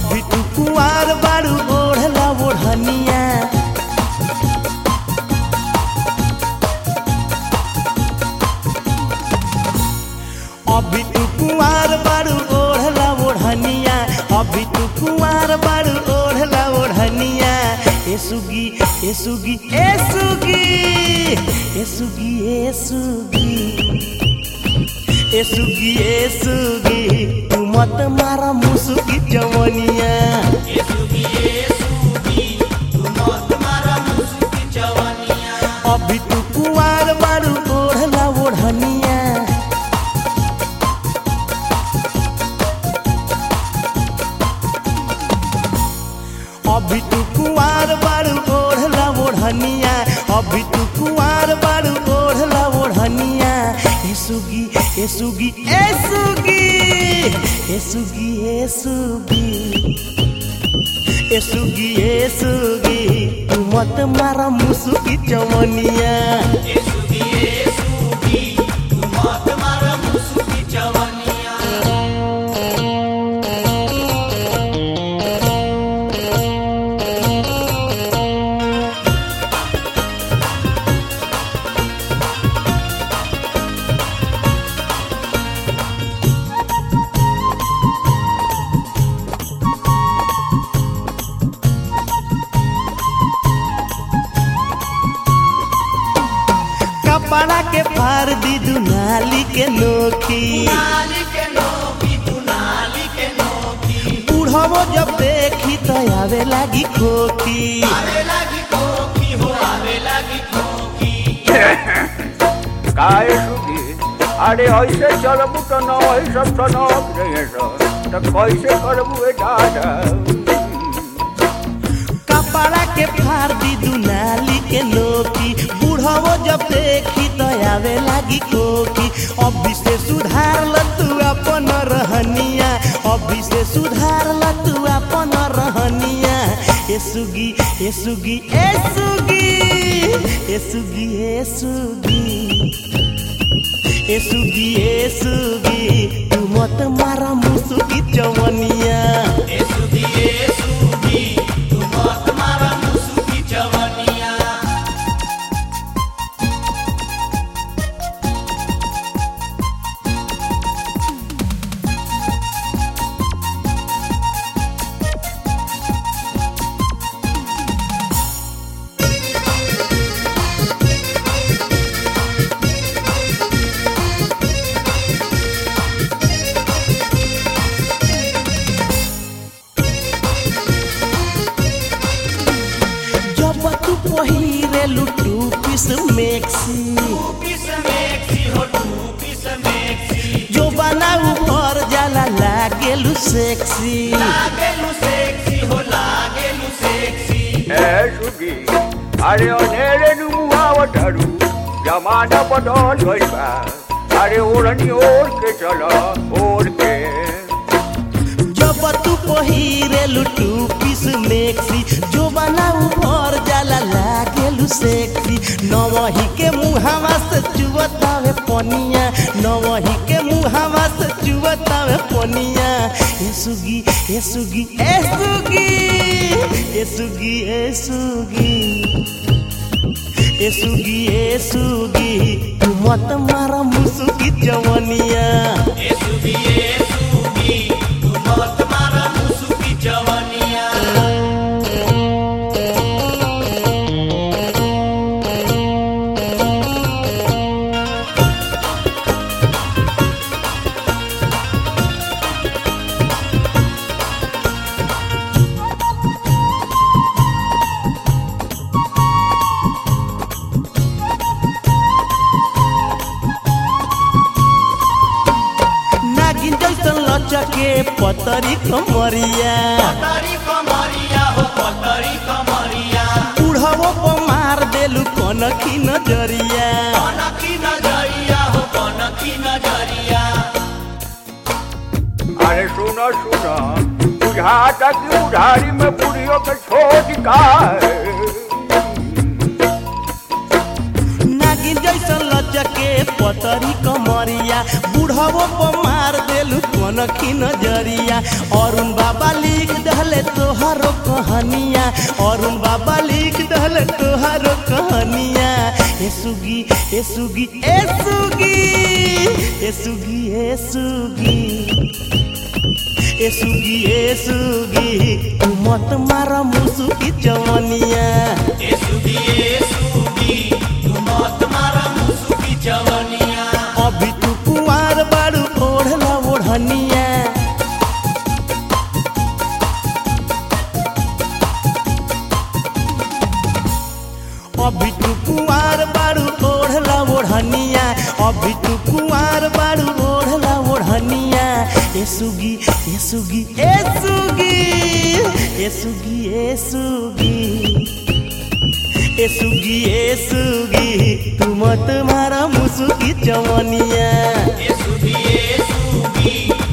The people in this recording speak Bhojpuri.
अभी तू कुआर बारू ओढ़ला ओढ़निया अभी तू कुआर बारू ओढ़ला ओढ़निया अभी तू कुआर बारू ओढ़ला ओढ़निया ए सुगी ए सुगी ए सुगी ए सुगी ए सुगी ए सुगी ए सुगी तू मत मारा मुसुकी जवनिया ए सुगी तू मत मारा मुसुकी जवनिया अभी तू कुआर बारू ओढ़ला ओढ़निया अभी तू कुआर बारू ओढ़ला ओढ़निया अभी तू कुआर बारू ओढ़ला ओढ़निया ए सुगी ए सुगी ए सुगी ए सुगी ए सुगी ए सुगी ए सुगी तू मत मारा मुसुकी जवनिया ए सुगी तू मत मारा मुसुकी जवनिया कपड़ा के पार दी दुनाली के नोखी नाली के नोकी तू नाली के नोकी बूढ़ो जब देखी तो आवे लागी खोखी आवे लगी खोकी हो आवे लगी खोकी काय सुगी अरे ऐसे चलबू तो न सब तो न तो कैसे करबू दादा कपड़ा के फार दी दुनाली के नोकी बूढ़ो जब देखी तो आवे लागी खोखी अभी से सुधार ल तू अपन रहनिया अभी से सुधार ल तू अपन रहनिया ए सुगी ए सुगी ए सुगी ए सुगी ए सुगी ए सुगी ए सुगी तू मत मारा मुसुकी जवनिया ए सुगी तू मत मारा मुसुकी जवनिया जब तू पहिरे लुटू पिस मेक्सी पीस मेक्सी हो तू पीस मेक्सी जो बनाऊ पर जाला लागेलु सेक्सी लागेलु सेक्सी हो लागेलु सेक्सी ए सुगी अरे अनेरे नुआवटरू जमाना बदल गइल बा अरे ओढ़नी ओढ़ के चला ओढ़ के जब तू पहिरे लुटू पिस मेक्सी जो बनाऊ पर जाला लागेलु सेक्सी नवही के मुहावा से चुवतावे पनिया नवही के मुहावा से चुवतावे पनिया ए सुगी ए सुगी ए सुगी ए सुगी ए सुगी ए सुगी ए सुगी तू मत मारा मुसुकी जवनिया ए सुगी तू मत मारा मुसुकी जवनिया नागिन जैसन लचके पतरी कमरिया पतरी कमरिया हो पतरी कमरिया बूढ़वो को मार देलू कनखी नजरिया कनकी नजरिया हो कनकी नजरिया अरे सुनो सुनो बुझाता कि उधारी में बुढ़ियों के छोड़ का नागिन जैसन लचके पतरी कमरिया बूढ़वो को मार देलू कनखी नजरिया अरुण बाबा लिख दे सुगी ए सुगी ए सुगी ए सुगी ए सुगी ए सुगी ए सुगी तू मत मारा मुसुकी जवनिया ए सुगी तू मत मारा मुसुकी जवनिया अभी तू कुंवार बारू ओढ़ला ओढ़निया अभी तू कुंवार बारू ओढ़ला ओढ़निया अभी तू कुंवार बारू ओढ़ला ओढ़निया ए सुगी ए सुगी ए सुगी ए सुगी ए सुगी ए सुगी ए सुगी तू मत मारा मुसुकी जवनिया ए सुगी